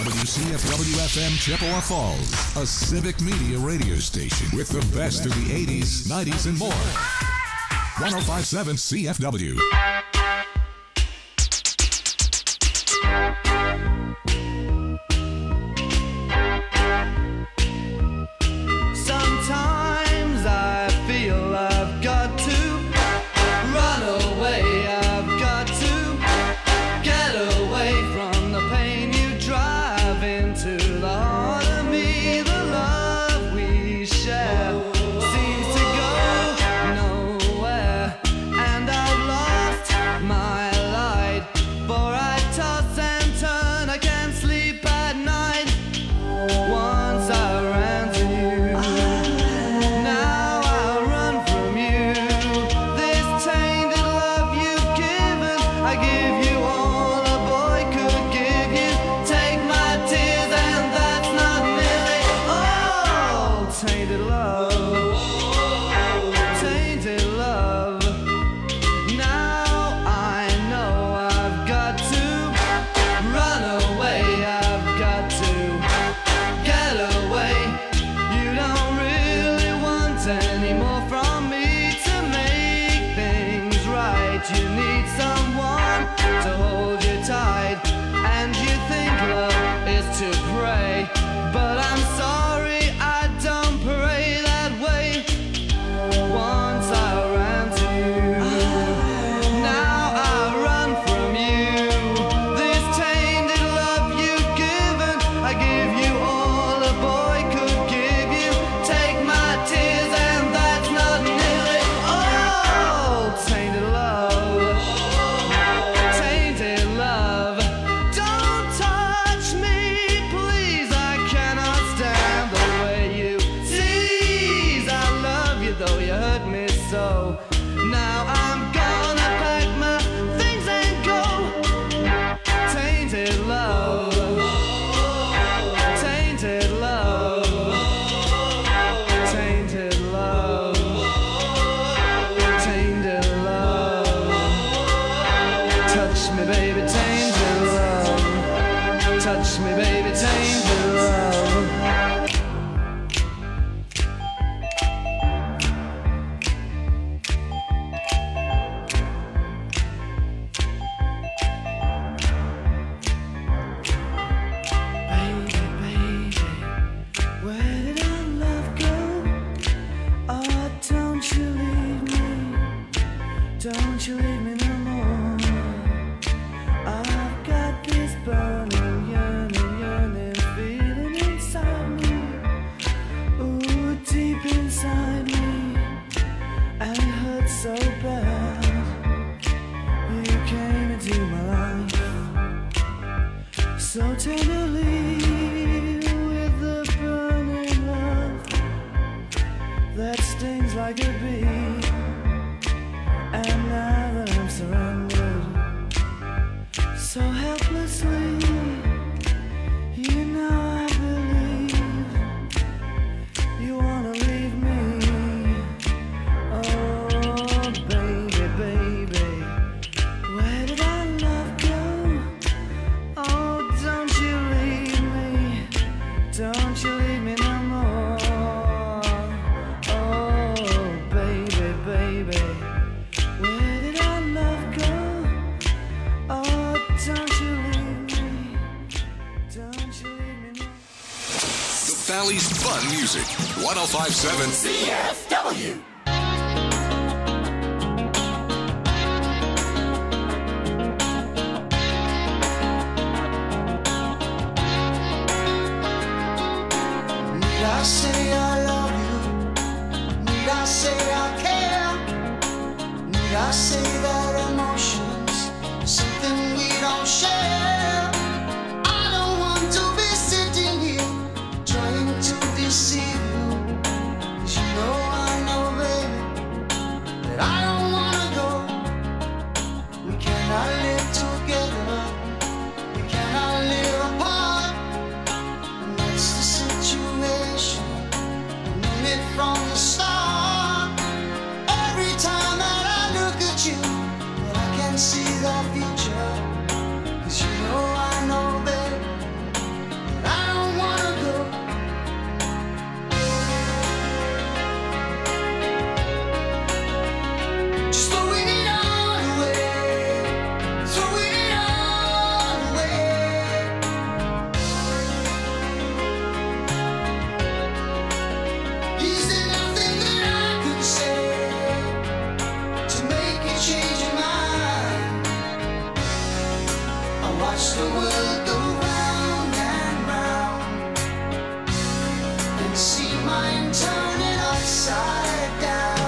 WCFW-FM Chippewa Falls, a civic media radio station with the best of the 80s, 90s, and more. 105.7 CFW. Sometimes I feel I've got to run away. I've got to get away from the pain you drive into the heart of me. The love we share seems to go nowhere, and I've lost my light, for I toss and turn. I can't sleep at night. Once I ran to you, now I run from you. This tainted love you've given, I give you all a boy could give you. Take my tears and that's not nearly all. Tainted love, tainted love. Now I know I've got to run away. I've got to get away. You don't really want any more from me to make things right. You need someone to hold you tight, and you think love is to pray, but I'm sorry, I don't pray that way. Once I ran to you, now I run from you. This tainted love you've given, I give you all a boy could give you. Take my tears and that's not nearly all. Tainted love, tainted love. Don't touch me, please, I cannot stand the way you tease. I love you though you hurt me so. Now I'm gonna pack my things and go. Tainted love, tainted love, tainted love, tainted love. Touch me, baby, tainted love. Touch me, baby, tainted love. Baby, baby, where did our love go? Oh, don't you leave me. Don't you leave me no more. I've got this burning, yearning feeling inside me. Ooh, deep inside me. And it hurts so bad. You came into my life so tenderly, with the burning love that stings like a bee. And now that I'm surrounded so helplessly, you know I believe you wanna leave me. Oh, baby, baby, where did our love go? Oh, don't you leave me. Don't you leave me no more. Oh, baby, baby, where did our love go? Oh, don't you leave me. Don't you leave me no more. The Valley's fun music. 105.7 CFW. Need I say I love you? Need I say I care? Need I say that emotions are something we don't share? I don't want to be sitting here trying to deceive you, 'cause you know I know, baby, that I don't wanna go. We cannot live together, we cannot live apart. And that's the situation. I knew it from the start. Every time that I look at you, well, I can see the future. 'Cause you know I know, babe, the world go round and round, and see mine turning upside down.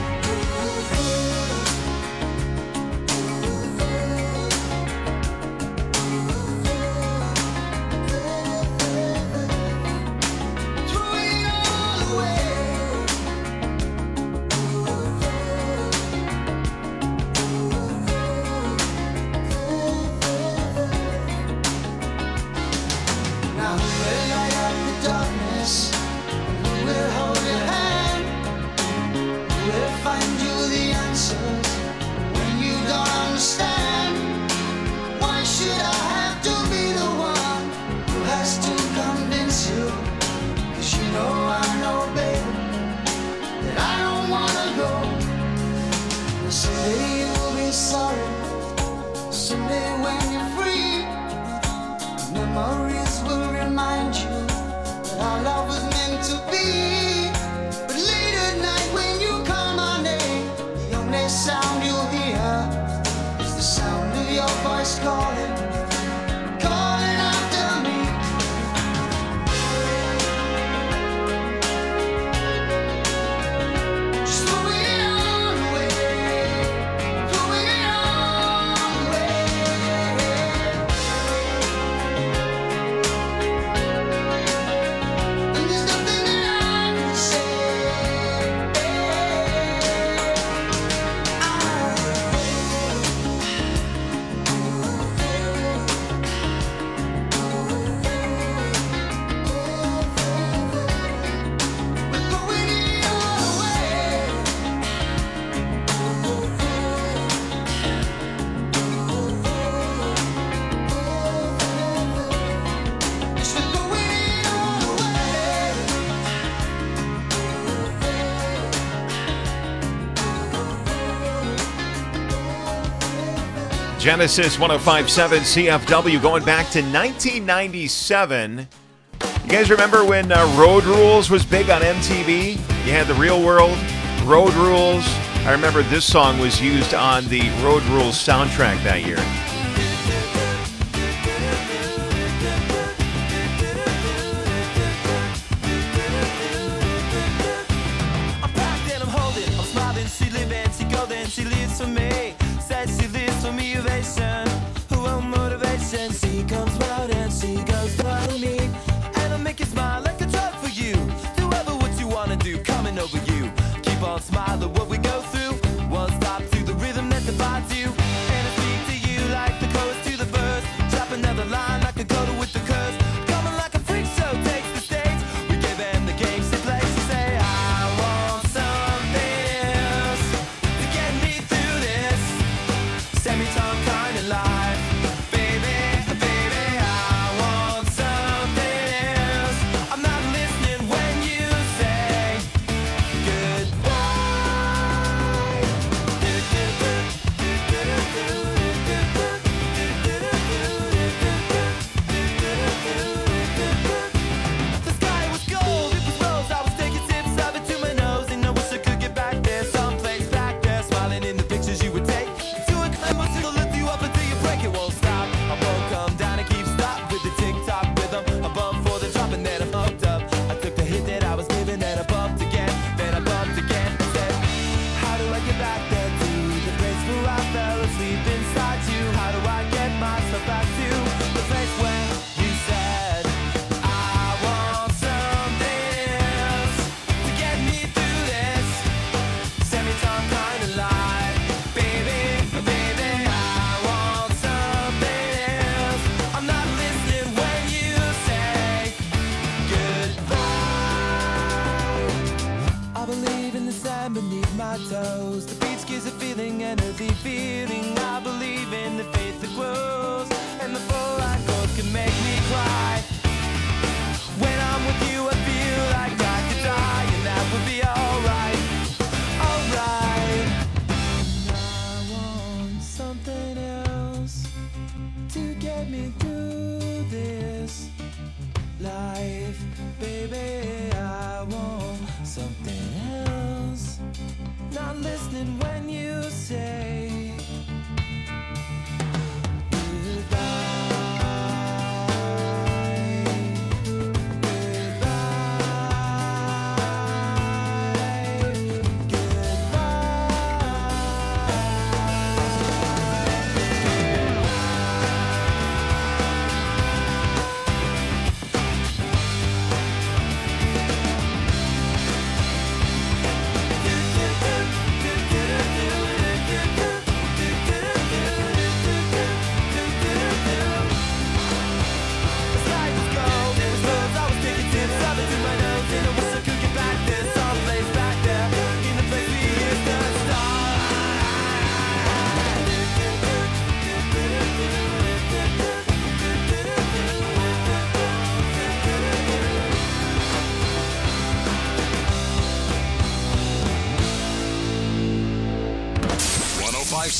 Genesis 105.7 CFW going back to 1997. You guys remember when Road Rules was big on MTV? You had the Real World, Road Rules. I remember this song was used on the Road Rules soundtrack that year. I'm packed and I'm holding, I'm smiling, she living, she golden, she lives for me. Says she lives for me, ovation, who won't motivation. She comes round and she goes down to me, and I'll make you smile like a drug for you. Do ever what you wanna do, coming over you. Keep on smiling, what we go through. One stop to the rhythm that divides you, and I speak to you like the chorus to the verse. Drop another line like a coda with the curse. Coming like a freak show takes the stage. We give them the games to play. She say, I want something else to get me through this semi-tongue kind of life. Baby, baby, I want something else. I'm not listening when you say goodbye. The sky was gold, it was rose. I was taking sips of it to my nose, and I wish I could get back there, someplace back there, smiling in the pictures you would take. To a climb, it'll lift you up until you break. It won't stop. I won't come down and keep stop with the tick-tock rhythm. I bumped for the drop and then I bumped up. I took the hit that I was giving, then I bumped again, then I bumped again. I said, how do I get back there to the place where I fell asleep inside you? How do I get myself back to the place where you said I want something else to get me through this semi-tongue kind of life? Baby, baby, I want something else. I'm not listening when you say goodbye. I believe in the sand beneath my toes. The beach gives a feeling, energy feeling. I believe in the faith that grows, and the full line chords can make me cry. When I'm with you, I feel like I could die, and that would be alright, alright. I want something else to get me through this life, baby. I want something else. Not listening when you say goodbye.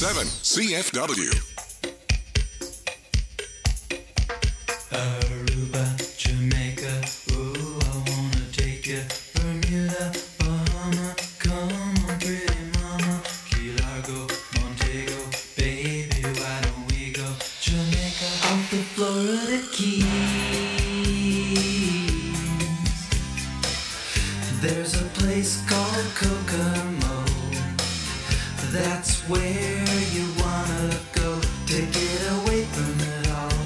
105.7 CFW. Aruba, Jamaica, ooh, I wanna take you. Bermuda, Bahama, come on, pretty mama. Key Largo, Montego, baby, why don't we go? Jamaica, off the Florida Keys. There's a place called Kokomo. That's where you wanna go to get away from it all.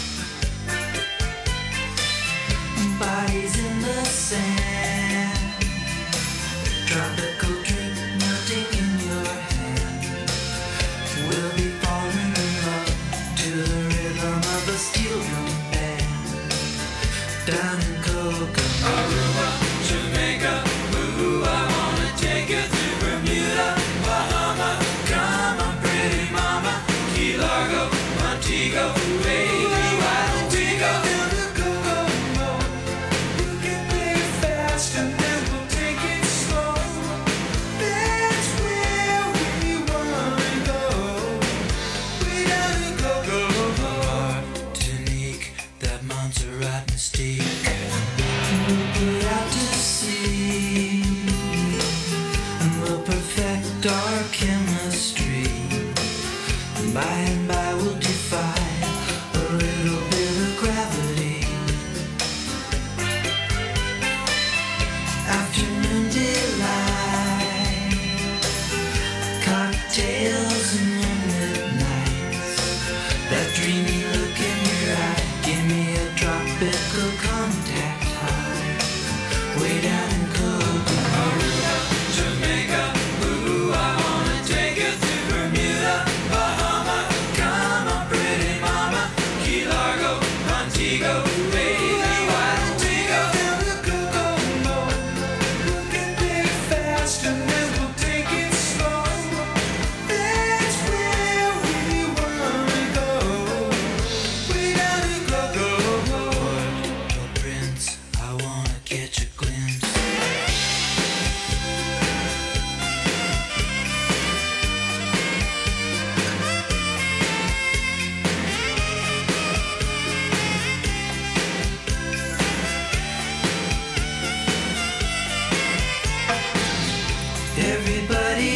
Bodies in the sand, tropical drink melting in your hand. We'll be falling in love to the rhythm of a steel drum band. Down in Kokomo, Aruba, Jamaica, ooh, I wanna take you to Bermuda, Bahama, come on, pretty mama, Key Largo, Montego, baby, why don't we go down to Kokomo? We'll get there fast and then we'll take it slow. That's where we wanna go. Way down to Kokomo. Martinique, that Montserrat mystique. We'll put out to sea and we'll perfect our chemistry. By and by we'll defy a little bit of gravity. Afternoon delight, cocktails and moonlit nights. That dreamy look in your eye, give me a tropical contact high. Way down in Kokomo, Jamaica, ooh, I wanna take you to Bermuda, Bahama, come on, pretty mama, Key Largo, Montego, baby, why don't we go down to Kokomo? We'll get there fast and then we'll take it slow. That's where we wanna go. Way down to Kokomo. Port-au-Prince, I wanna catch a glimpse. Everybody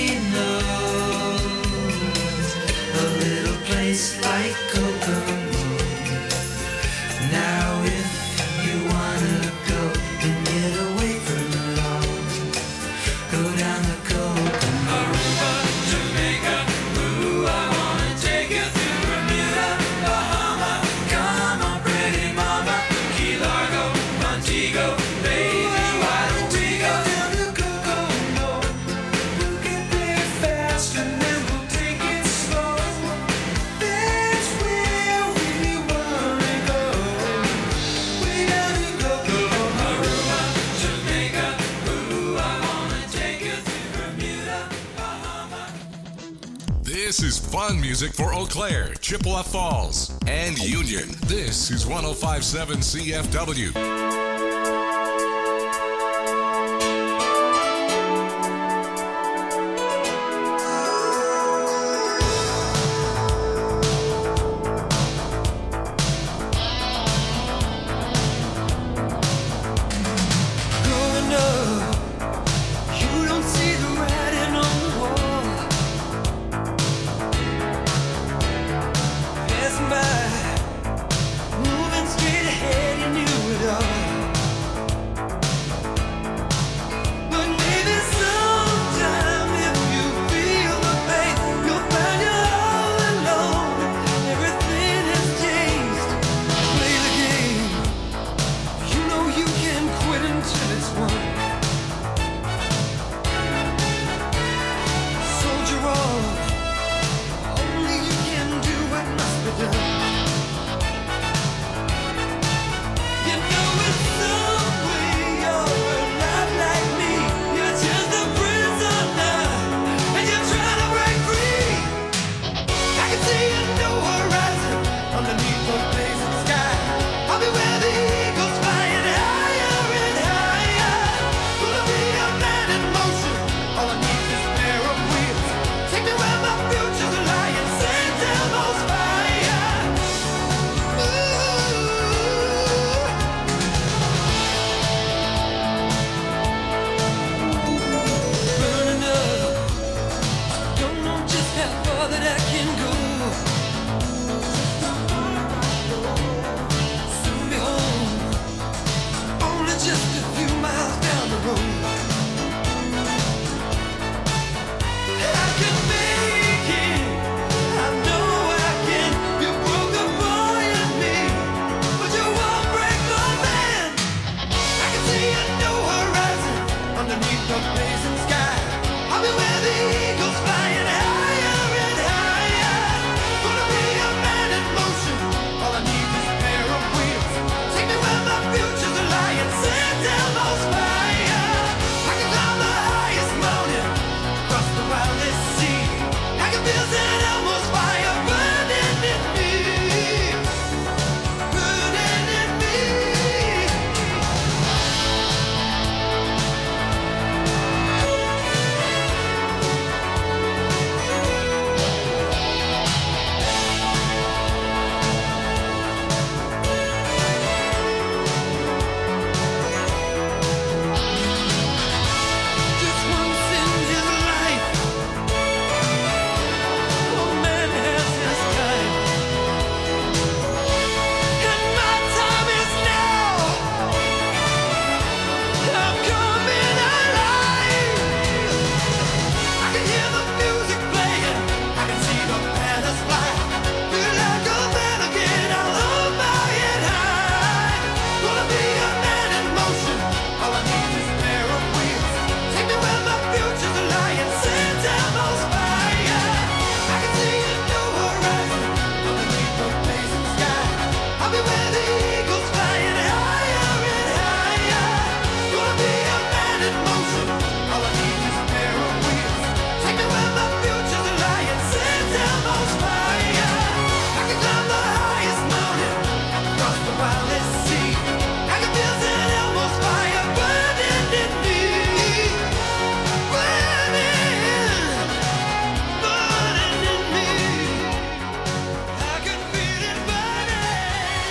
knows a little place like Kokomo. Now if you wanna go and get away from it all, go down to Kokomo. Aruba, Jamaica, ooh, I wanna take you to Bermuda, Bahama, come on, pretty mama, Key Largo, Montego, baby, why don't we go down to Kokomo? We'll get there fast and then we'll take it slow. That's where we wanna go. Way down to Kokomo, Aruba, Jamaica, ooh, I wanna take you to Bermuda, Bahama. This is fun music for Eau Claire, Chippewa Falls, and Union. This is 105.7 CFW. Growing up, you don't see the writing on the wall. Passing by, moving straight ahead, you knew it all.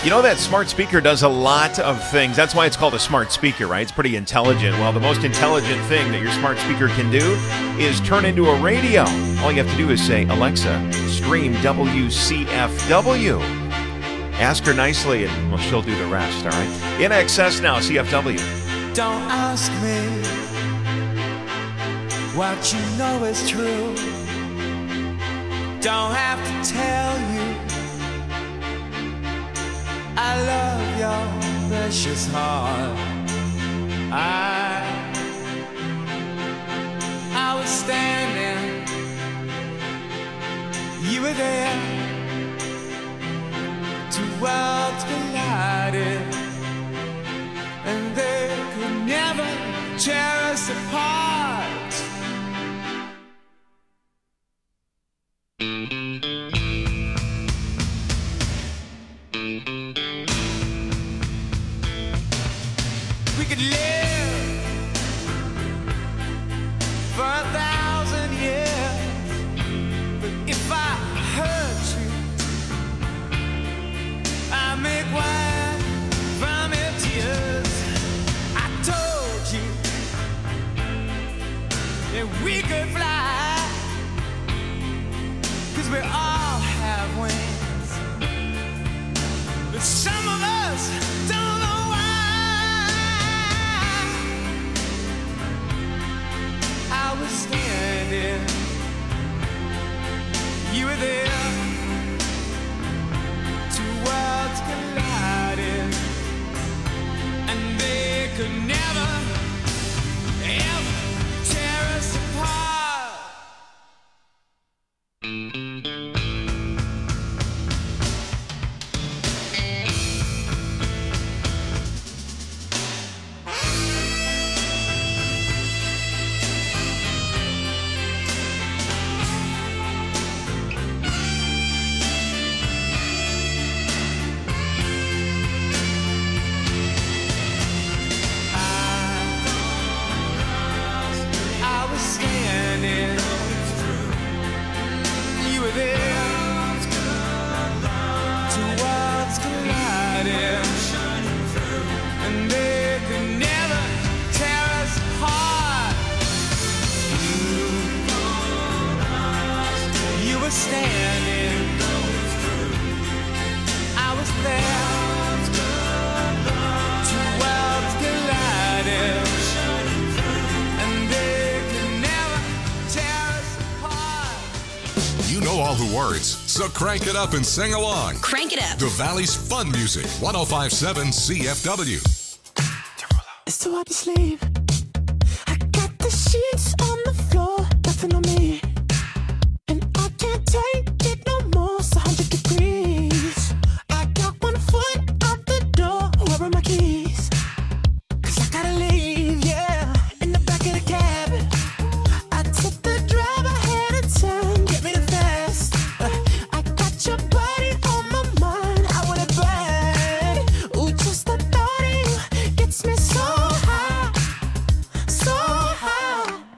You know that smart speaker does a lot of things. That's why it's called a smart speaker, right? It's pretty intelligent. Well, the most intelligent thing that your smart speaker can do is turn into a radio. All you have to do is say, Alexa, stream WCFW. Ask her nicely, and well, she'll do the rest, all right? In excess now, CFW. Don't ask me what you know is true. Don't have to tell you I love your precious heart. I was standing, you were there. Two worlds collided, and they could never tear us apart. We could live for 1,000 years, but if I hurt you, I make wine from your tears. I told you that we could fly, 'cause we all have wings, but some of us don't know why. I was standing, you were there. Two worlds collided, and they could never, ever tear us apart. I was standing, you were there. Two worlds collided, and they could never tear us apart. You were standing, I was there. Two worlds collided, and they could never tear us apart. You know all the words, so crank it up and sing along. Crank it up. The Valley's Fun Music, 105.7 CFW. It's too hard to sleep. I got the sheets on the floor, nothing on me, and I can't take it no more. It's 100 degrees. I got one foot out the door. Where are my keys? 'Cause I gotta leave, yeah. In the back of the cab, I took the drive ahead of time. Get me the fast. I got your body on my mind. I want it bad. Ooh, just the thought of you gets me so high, so high.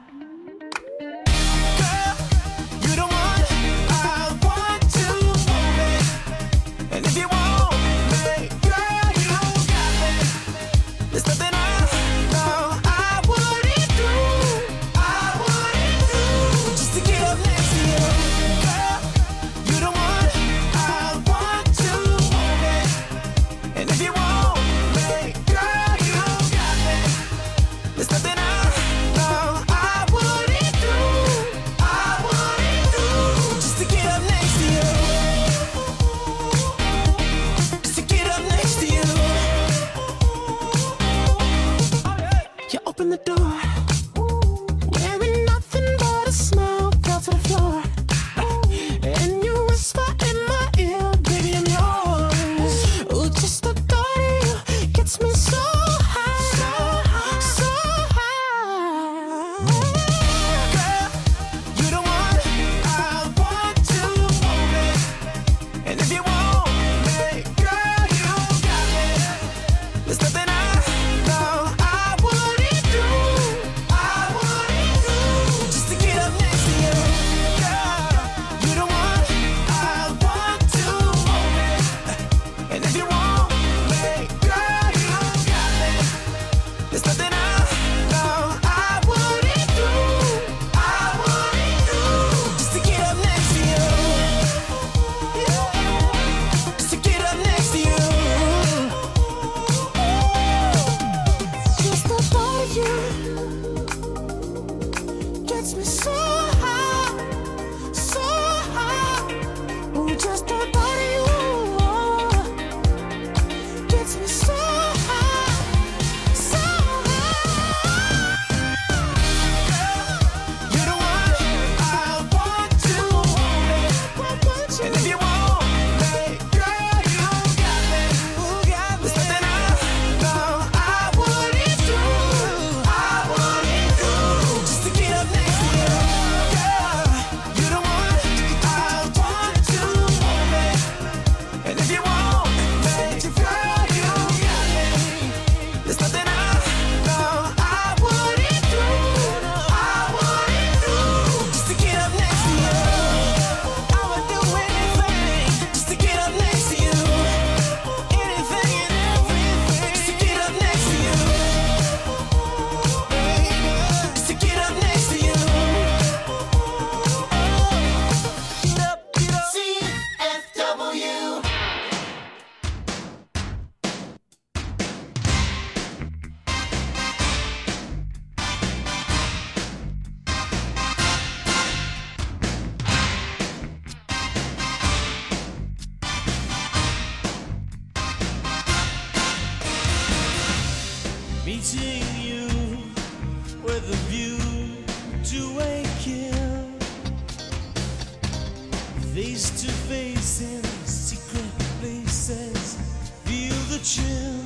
chill.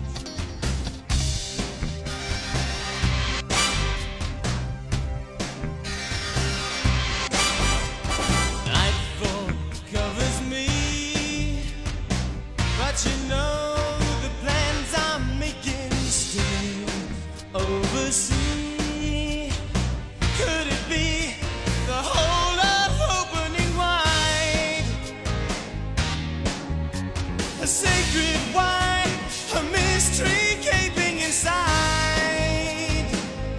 Nightfall covers me, but you know the plans I'm making still oversee. Could it be the whole of opening wide? A sacred wine, a mystery gaping inside.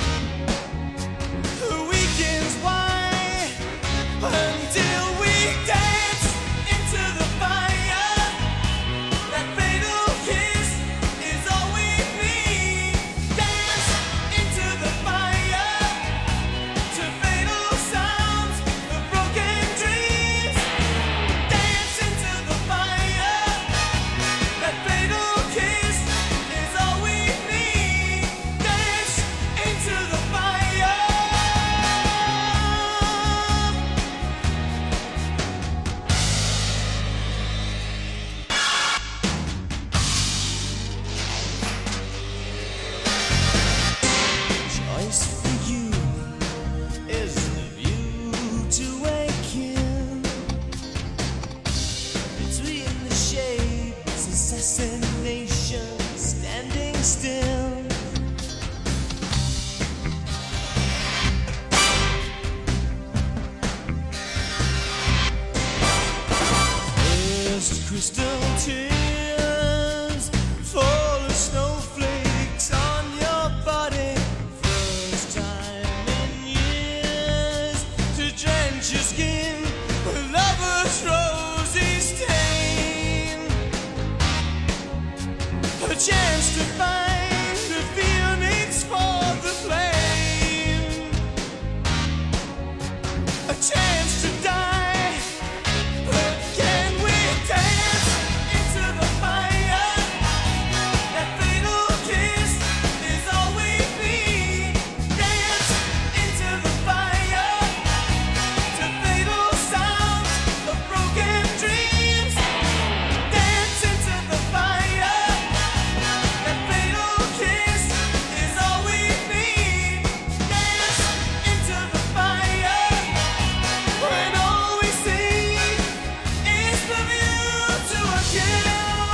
The weekend's why until we dance into the fire. That fatal kiss is all we need. Dance into the fire to fatal sounds of broken dreams. Dance into the fire. That fatal kiss is all we need. Dance into the fire. Choice for you is the view to waken between the shades, assassination, standing still. First crystal tears fall as snowflakes on your body. First time in years to drench your skin with lover's rosy stain. A chance to find the phoenix for the flame. A chance to die, but can we dance into the fire? That fatal kiss is all we need. Dance into the fire to fatal sounds of broken dreams. Dance into the fire. That fatal kiss is all we need. Dance into the fire when all we see is the view to a kill.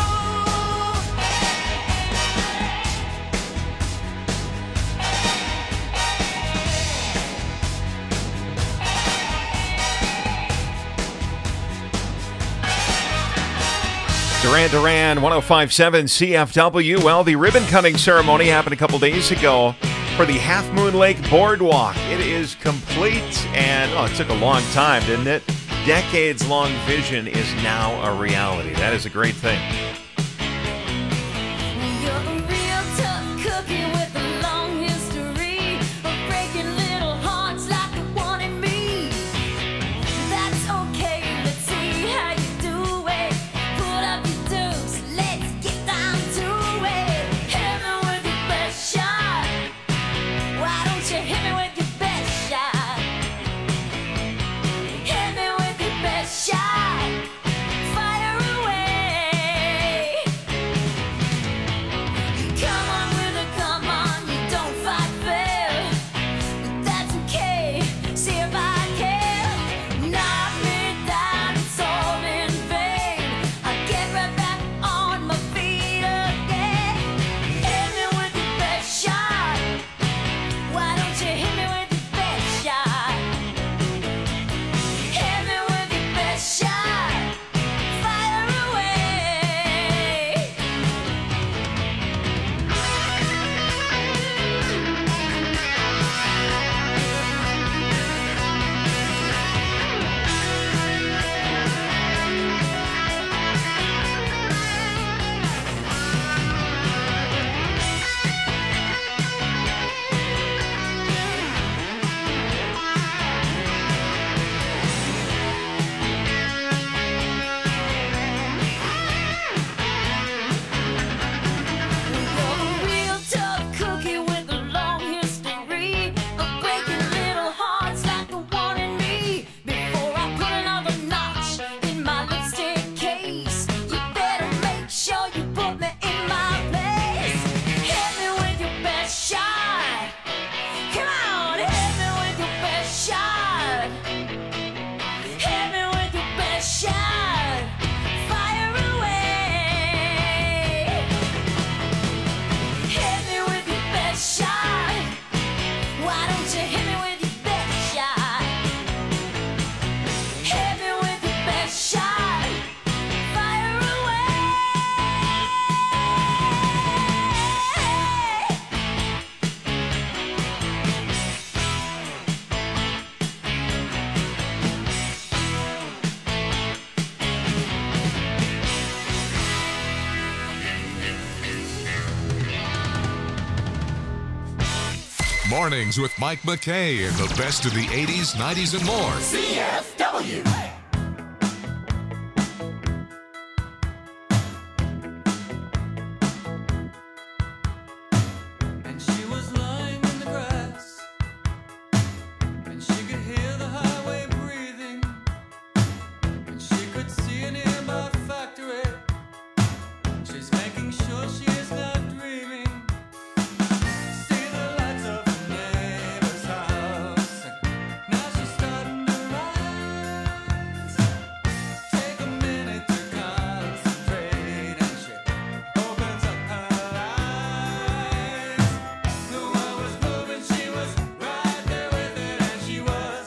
Duran Duran, 105.7 CFW. Well, the ribbon cutting ceremony happened a couple days ago for the Half Moon Lake Boardwalk. It is complete, and it took a long time, didn't it? Decades-long vision is now a reality. That is a great thing. You're a real tough cookie with a long history of breaking little hearts like the one in me. That's okay, let's see how you do it. Pull up your dukes, let's get down to it. Hit me with your best shot. Why don't you hit me with your best shot? Hit me with your best shot. Fire away. Mornings with Mike McKay and the best of the 80s, 90s, and more. CFW. And she was lying in the grass, and she could hear the highway breathing, and she could see a nearby factory. She's making sure she is not dreaming. See the lights of her neighbor's house. Now she's starting to rise. Take a minute to concentrate, and she opens up her eyes. The world was moving, she was right there with it, and she was.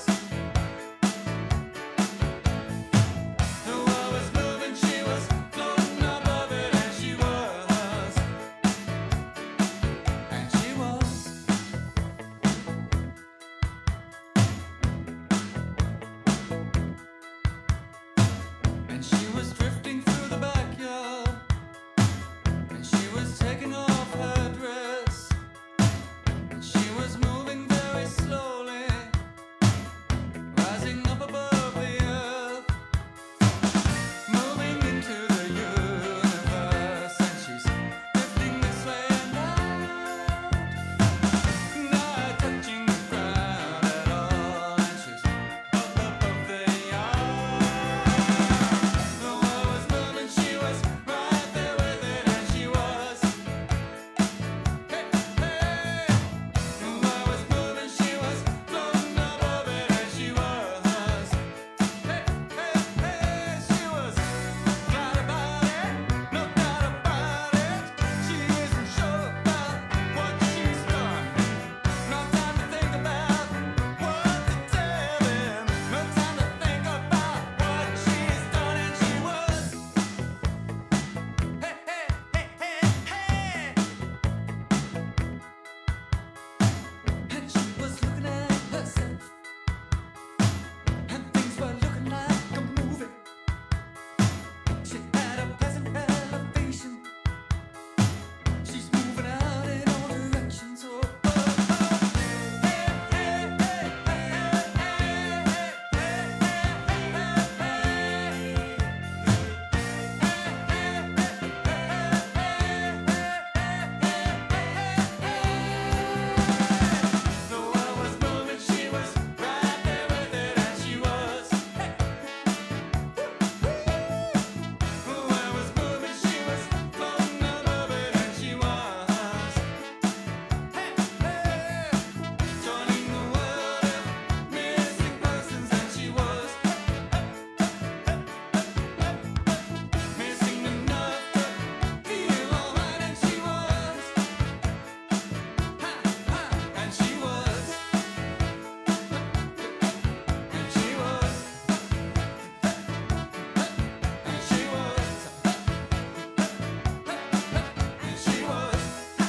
The world was moving, she was floating above it, and she was. And she was. And she was drifting through the backyard, and she was taking off her dress, and she was moving very slowly, rising up above the earth, moving into the universe, and she's drifting this way and out, not touching the ground at all, and she's up above the yard. The world was moving, she was right there with it, and she was. Hey, hey. The world was moving, she was floating above it, and she was. Hey, hey, hey, she was. Right about it, no doubt about it. She isn't sure about what she's done. No time to think about what to tell him. No time to think about what she's done, and she was. Hey, hey, hey, hey, hey. And she was looking at herself, and things were looking like a movie. She had a pleasant elevation. She's moving out in all directions. Oh, oh, oh. Hey, hey, hey, hey, the world was moving, she was right there with it, and she was. The world was moving, she was floating above it, and she was. Joining the world of missing persons, and she was. Missing enough to feel alright, and she was. And she was. And she was. And she was. And she was.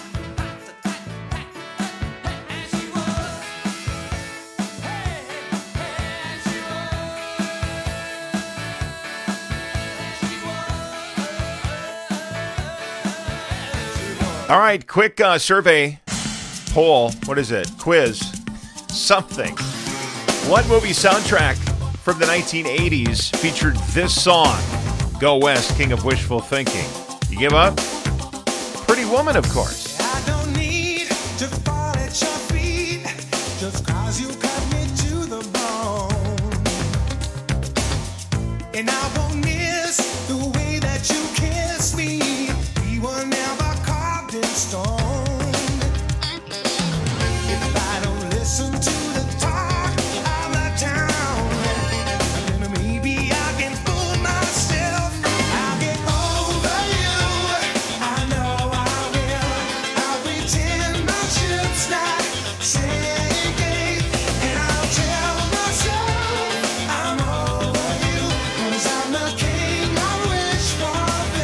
And she was. Hey, hey, and she was. All right, quick survey poll. What is it? Quiz. Something. What movie soundtrack from the 1980s featured this song? Go West, King of Wishful Thinking. You give up? Pretty Woman, of course. I don't need to fall at your feet just 'cause you cut me to the bone. And I won't miss the way that you kiss me. We were never carved in stone. If I don't listen to the talk of the town, then maybe I can fool myself. I'll get over you. I know I will. I'll pretend my ship's not sinking, and I'll tell myself I'm over you, 'cause I'm the king I wish for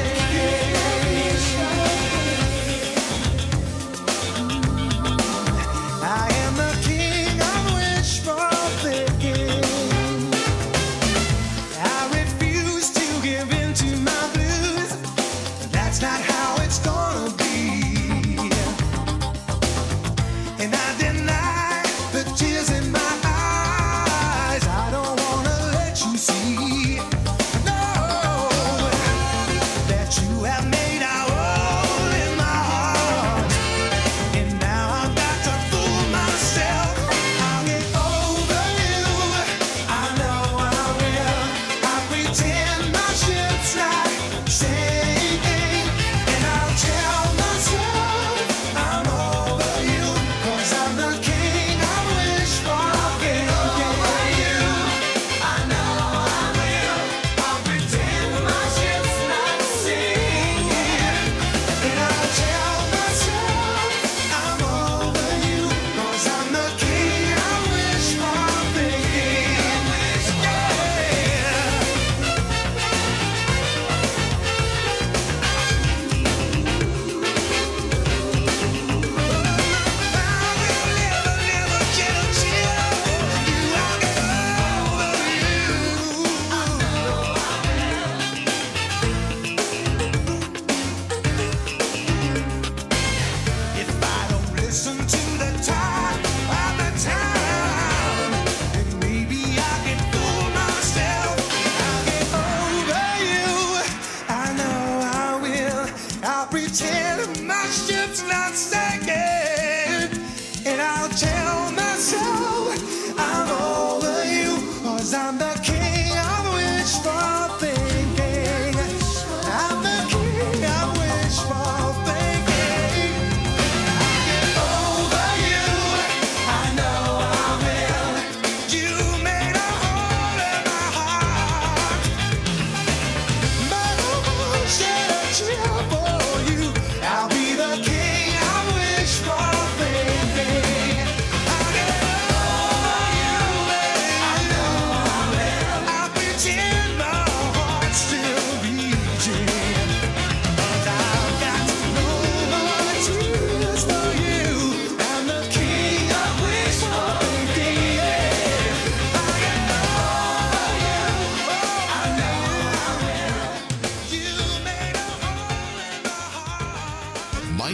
I am the king I wish for thinking. I refuse to give in to my blues. That's not how it's gonna be. And I deny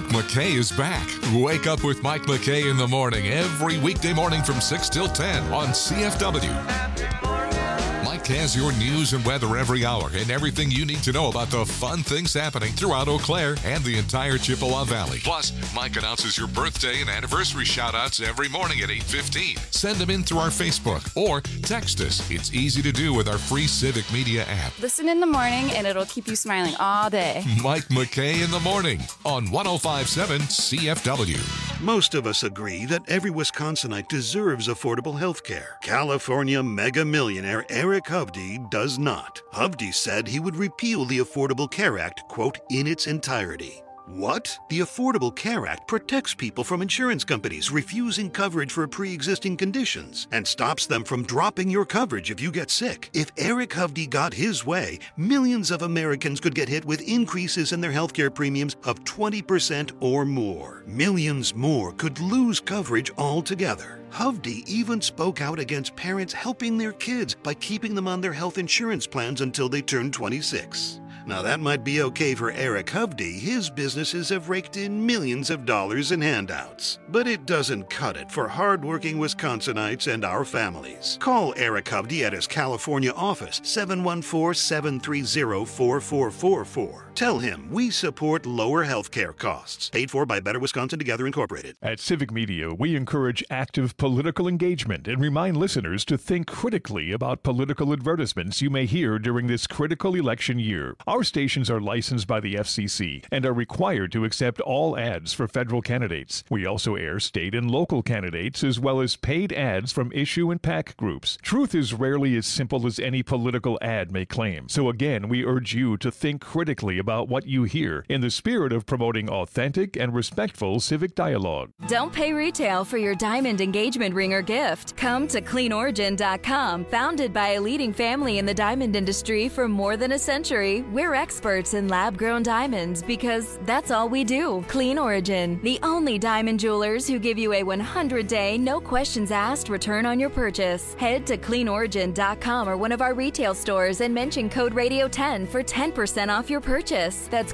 McKay is back. Wake up with Mike McKay in the morning every weekday morning from 6 till 10 on CFW. Mike has your news and weather every hour and everything you need to know about the fun things happening throughout Eau Claire and the entire Chippewa Valley. Plus, Mike announces your birthday and anniversary shout-outs every morning at 8:15. Send them in through our Facebook or text us. It's easy to do with our free Civic Media app. Listen in the morning and it'll keep you smiling all day. Mike McKay in the morning on 105.7 CFW. Most of us agree that every Wisconsinite deserves affordable health care. California mega millionaire Eric Hovde does not. Hovde said he would repeal the Affordable Care Act, quote, in its entirety. What? The Affordable Care Act protects people from insurance companies refusing coverage for pre-existing conditions and stops them from dropping your coverage if you get sick. If Eric Hovde got his way, millions of Americans could get hit with increases in their healthcare premiums of 20% or more. Millions more could lose coverage altogether. Hovde even spoke out against parents helping their kids by keeping them on their health insurance plans until they turn 26. Now that might be okay for Eric Hovde. His businesses have raked in millions of dollars in handouts. But it doesn't cut it for hardworking Wisconsinites and our families. Call Eric Hovde at his California office, 714-730-4444. Tell him we support lower health care costs. Paid for by Better Wisconsin Together Incorporated. At Civic Media, we encourage active political engagement and remind listeners to think critically about political advertisements you may hear during this critical election year. Our stations are licensed by the FCC and are required to accept all ads for federal candidates. We also air state and local candidates as well as paid ads from issue and PAC groups. Truth is rarely as simple as any political ad may claim. So again, we urge you to think critically about what you hear in the spirit of promoting authentic and respectful civic dialogue. Don't pay retail for your diamond engagement ring or gift. Come to CleanOrigin.com. Founded by a leading family in the diamond industry for more than a century, we're experts in lab-grown diamonds because that's all we do. Clean Origin, the only diamond jewelers who give you a 100-day, no questions asked return on your purchase. Head to CleanOrigin.com or one of our retail stores and mention code Radio10 for 10% off your purchase. That's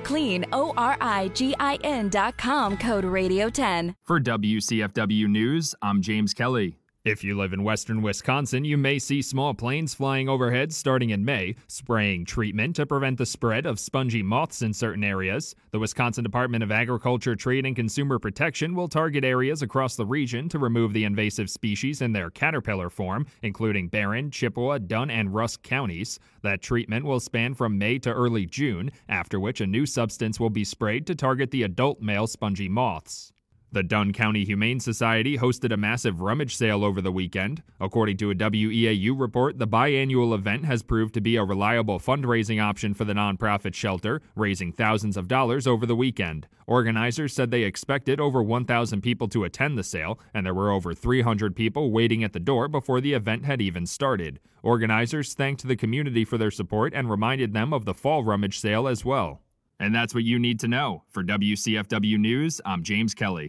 CleanOrigin.com, code Radio10. For WCFW News, I'm James Kelly. If you live in western Wisconsin, you may see small planes flying overhead starting in May, spraying treatment to prevent the spread of spongy moths in certain areas. The Wisconsin Department of Agriculture, Trade, and Consumer Protection will target areas across the region to remove the invasive species in their caterpillar form, including Barron, Chippewa, Dunn, and Rusk counties. That treatment will span from May to early June, after which a new substance will be sprayed to target the adult male spongy moths. The Dunn County Humane Society hosted a massive rummage sale over the weekend. According to a WEAU report, the biannual event has proved to be a reliable fundraising option for the nonprofit shelter, raising thousands of dollars over the weekend. Organizers said they expected over 1,000 people to attend the sale, and there were over 300 people waiting at the door before the event had even started. Organizers thanked the community for their support and reminded them of the fall rummage sale as well. And that's what you need to know. For WCFW News, I'm James Kelly.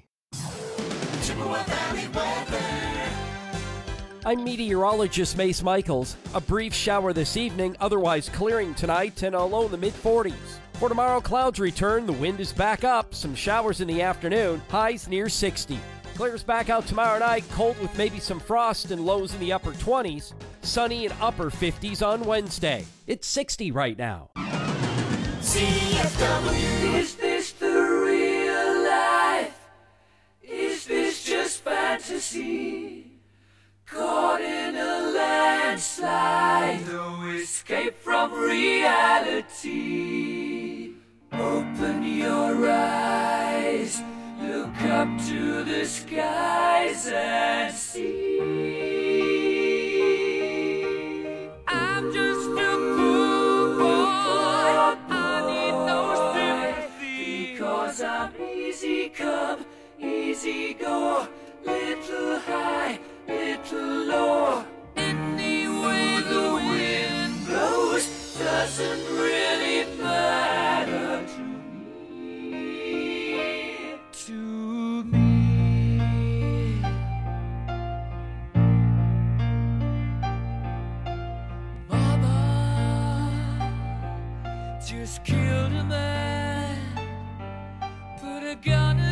I'm meteorologist Mace Michaels. A brief shower this evening, otherwise clearing tonight and a low in the mid-40s. For tomorrow, clouds return, the wind is back up, some showers in the afternoon, highs near 60. Clears back out tomorrow night, cold with maybe some frost and lows in the upper 20s. Sunny and upper 50s on Wednesday. It's 60 right now. CFW. Is this the real life? Is this just fantasy? Caught in a landslide, no escape from reality. Open your eyes, look up to the skies and see. I'm just a poor boy, I need no sympathy. Because I'm easy come, easy go, little high, little low. Any way the wind blows doesn't really matter to me. To me. Mama just killed a man, put a gun in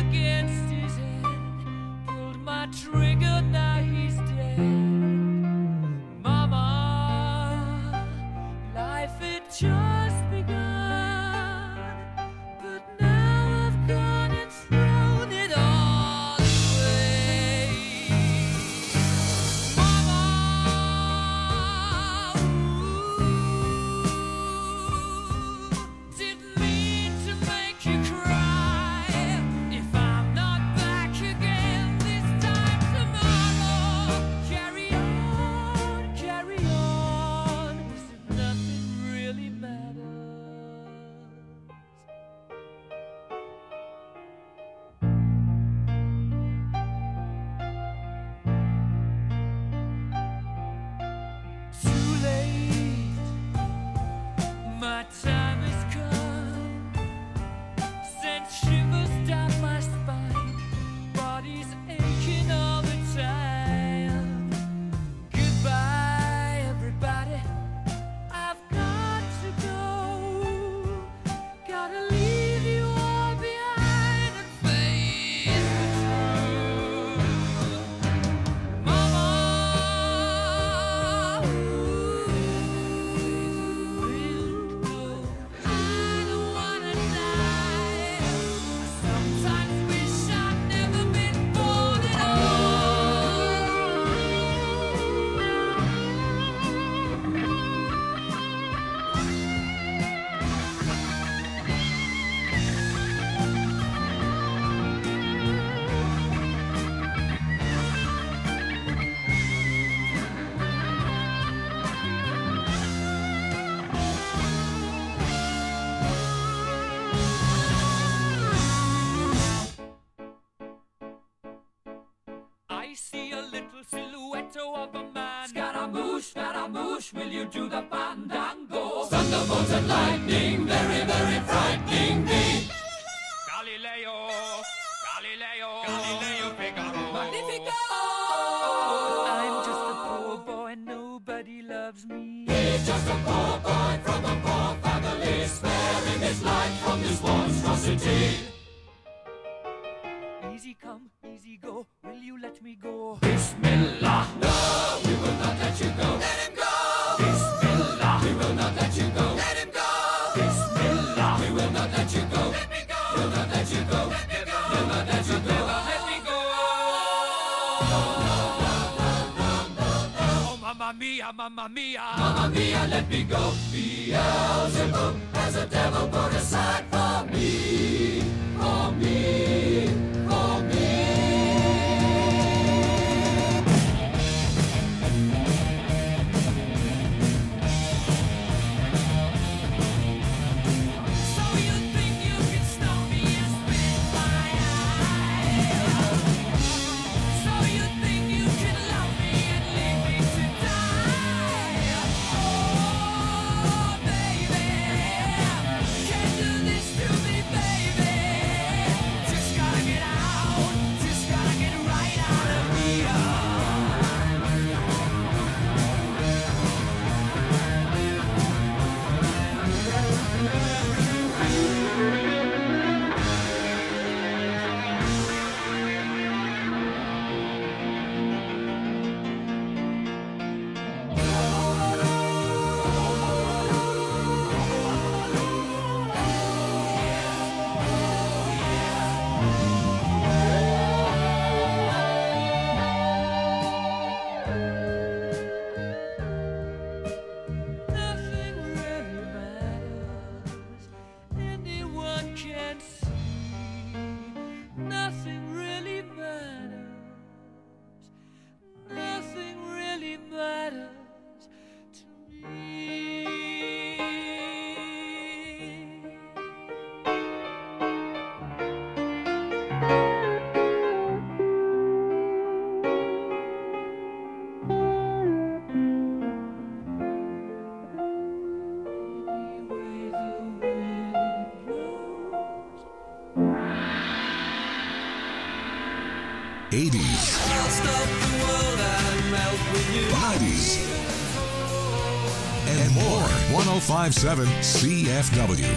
trigger, now he's dead. Mama, life had just begun, but now I've gone and thrown it all away. Mama, didn't mean to make you cry. If I'm not back again this time tomorrow, carry on, as if nothing really matters. Too late, my time has come. Sent shivers down my spine, body's aching all the time. Goodbye, everybody, I've got to go. Gotta leave you all behind and face the truth. Mama, I don't wanna die. Sometimes wish I'd never been born at I see a little silhouette of a man. Scaramouche, will you do the fandango? Thunderbolts and lightning, very, very frightening me. Galileo, Figaro. Magnifico! I'm just a poor boy, nobody loves me. He's just a poor boy from a poor family, sparing his life from this monstrosity. Easy come, easy go, will you let me go? Bismillah, no, we will not let you go. Let him go! Bismillah, we will not let you go. Let him go! Bismillah, we will not let you go. Let me go! We'll not let you go. Let me go! We'll not let you go. Let me go! Oh, mamma mia, mamma mia. Mamma mia, let me go. Beelzebub has a devil put aside for me. For me. For me. So you think you can stop me and spit my eye? So you think you can love me and leave me to die? Oh, baby, can't do this to me, baby. Just gotta get out, just gotta get right out of here. Nothing really matters. Anyone can see. Nothing really matters. Nothing really matters to me. Anyway, the wind blows. 80s, I'll stop the world and melt with you. 90s, and more. 1057 CFW.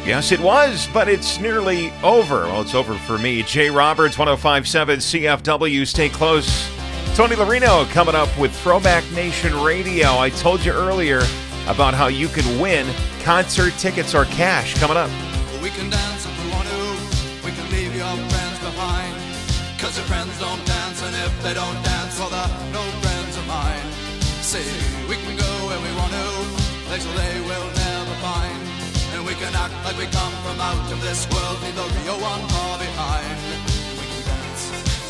Yes, it was, but it's nearly over. Well, it's over for me. Jay Roberts, 105.7 CFW. Stay close. Tony Larino coming up with Throwback Nation Radio. I told you earlier about how you can win concert tickets or cash coming up. We can dance if we want to. We can leave your friends behind. Cause your friends don't dance, and if they don't dance, well, they're no friends of mine. See, we can go where we want to, places they will never find. And we can act like we come from out of this world, leave the real one far behind. We can dance.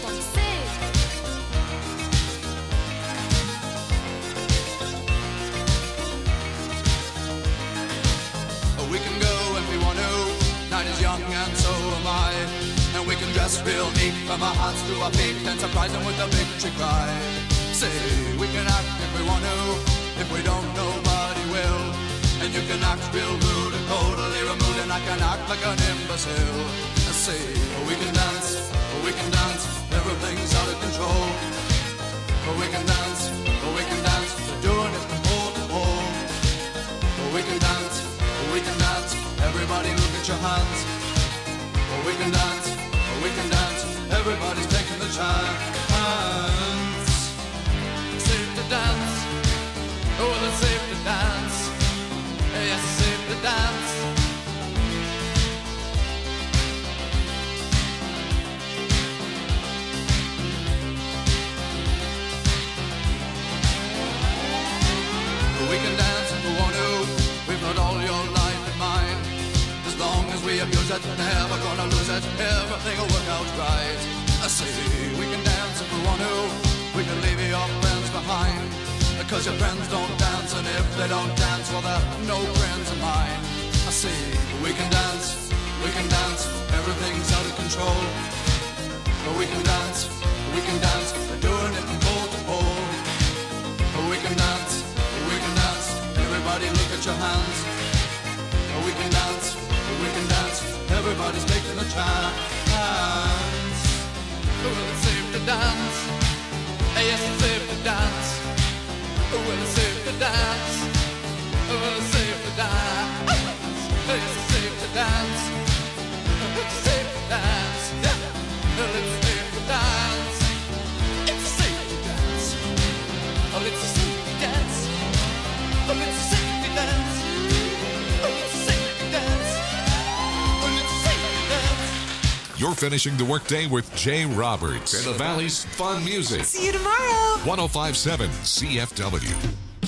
We can go when we want to. Night is young and so am I. And we can dress real neat from our hearts to our feet and surprise them with a victory cry. Say, we can act if we want to. If we don't, nobody will. And you can act real rude and totally removed, and I can act like an imbecile. Say, we can dance, everything's out of control. We can dance, we're doing it from pole to pole. We can dance, everybody look at your hands. We can dance, everybody's taking the chance. Safe to dance, oh, it's safe to dance. Yes, it's safe to dance. We can dance if we want to. We've got all your life in mind. As long as we abuse it, never gonna lose it. Everything will work out right. I say we can dance if we want to. We can leave your friends behind. Because your friends don't dance, and if they don't dance, well, they're no friends of mine. I say we can dance, everything's out of control. But we can dance, we're doing it from pole to pole. But we can dance, everybody look at your hands. We can dance, everybody's taking a chance. Well, it's safe to dance. Yes, it's safe to dance. Well, it's safe to dance. Well, it's safe to dance. Yes, it's safe to dance. It's safe to dance. Well, it's safe to dance. It's safe to dance. Oh, it's safe to dance. Oh, it's safe to dance. Oh, it's safe to dance. Oh, it's safe to dance. You're finishing the workday with Jay Roberts and the Valley's fun music. See you tomorrow. 105.7 CFW.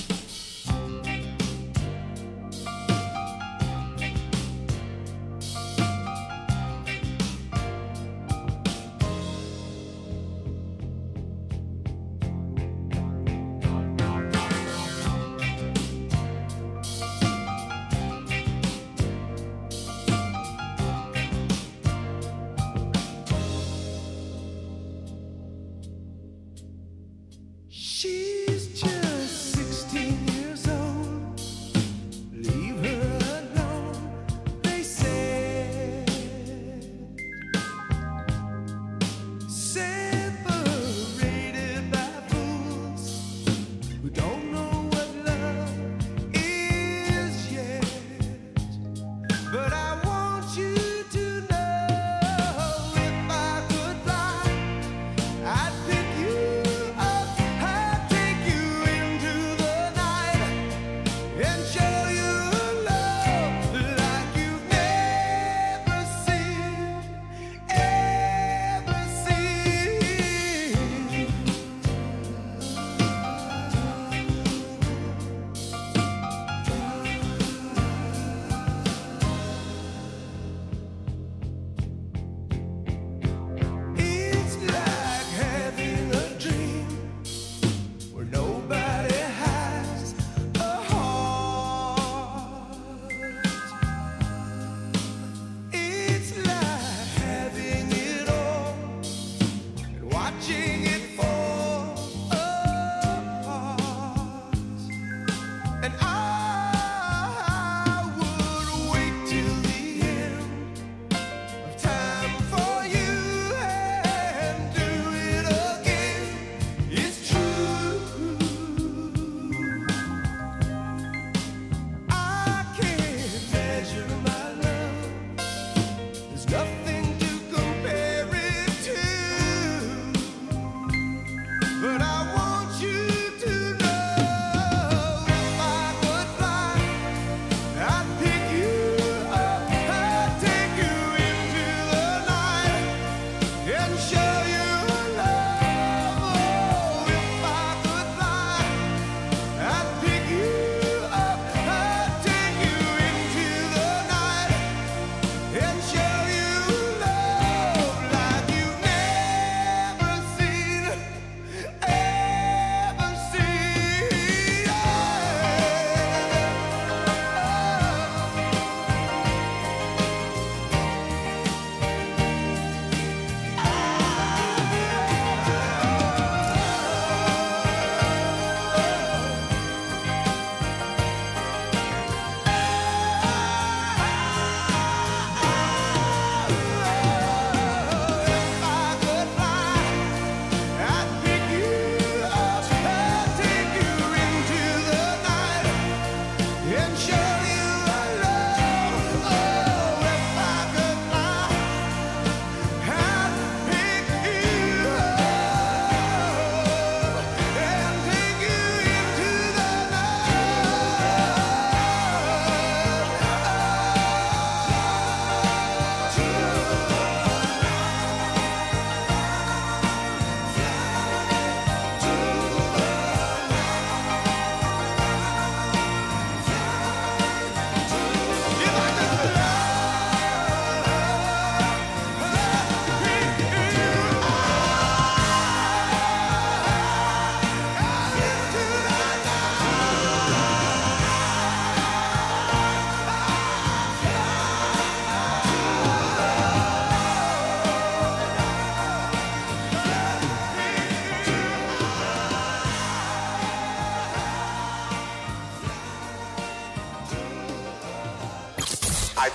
She's just 16 years old. Leave her alone, they said. Separated by fools who don't know what love is yet. But I want you to know, if I could fly, I'd pick you up. I'd take you into the night and show you love like you've never seen, ever seen. It's like having a dream where nobody has a heart. It's like having it all and watching it fall apart. And I would wait till the end of time for you and do it again. It's true. I can't measure my love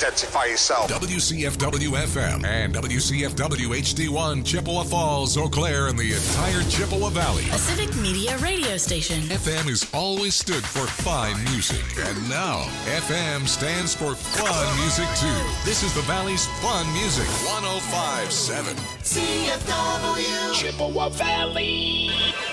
identify yourself. WCFW FM and WCFW HD1, Chippewa Falls, Eau Claire, and the entire Chippewa Valley. A Civic Media radio station. FM has always stood for fine music, and now FM stands for fun music too. This is the Valley's fun music, 105.7 CFW Chippewa Valley.